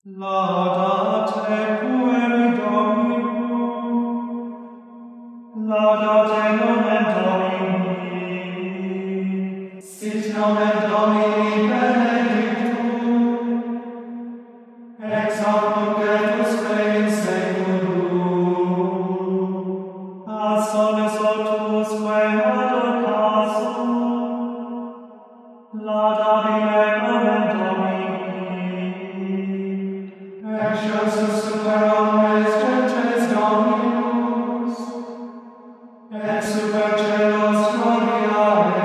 Laudate pueri Domino, laudate nomen Domini, sit nomen Domini benedictum, ex hoc nunc et usque in seculum, a soles tuusque adocasum, laudabile nomen Domini, excelsus super omnes gentes Dominus, et super celos gloria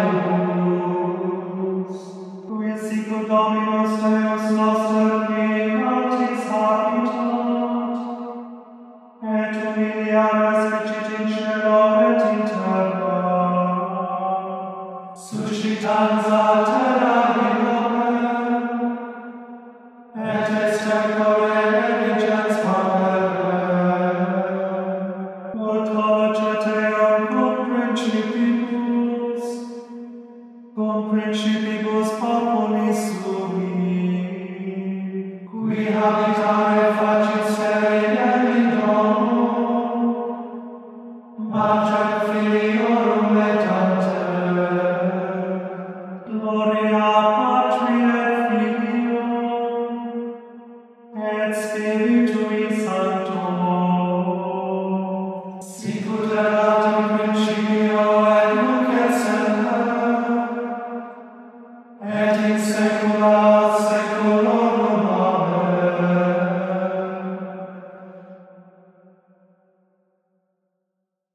eius, qui sicut Dominus Deus noster qui altis habitat, et humilia respicit in cielo et in terra, suscitans a terra in et exterco